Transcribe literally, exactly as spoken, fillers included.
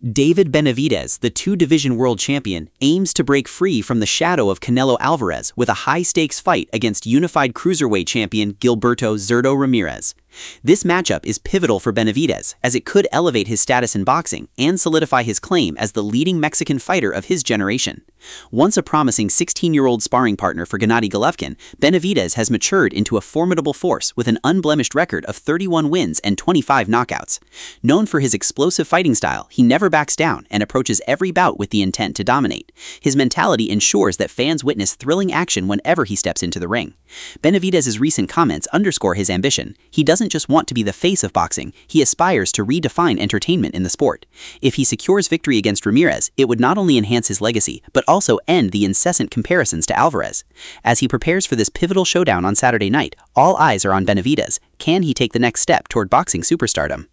David Benavidez, the two-division world champion, aims to break free from the shadow of Canelo Alvarez with a high-stakes fight against unified cruiserweight champion Gilberto Zurdo Ramirez. This matchup is pivotal for Benavidez, as it could elevate his status in boxing and solidify his claim as the leading Mexican fighter of his generation. Once a promising sixteen-year-old sparring partner for Gennady Golovkin, Benavidez has matured into a formidable force with an unblemished record of thirty-one wins and twenty-five knockouts. Known for his explosive fighting style, he never backs down and approaches every bout with the intent to dominate. His mentality ensures that fans witness thrilling action whenever he steps into the ring. Benavidez's recent comments underscore his ambition. He doesn't just want to be the face of boxing, he aspires to redefine entertainment in the sport. If he secures victory against Ramirez, it would not only enhance his legacy, but also end the incessant comparisons to Alvarez. As he prepares for this pivotal showdown on Saturday night, all eyes are on Benavidez. Can he take the next step toward boxing superstardom?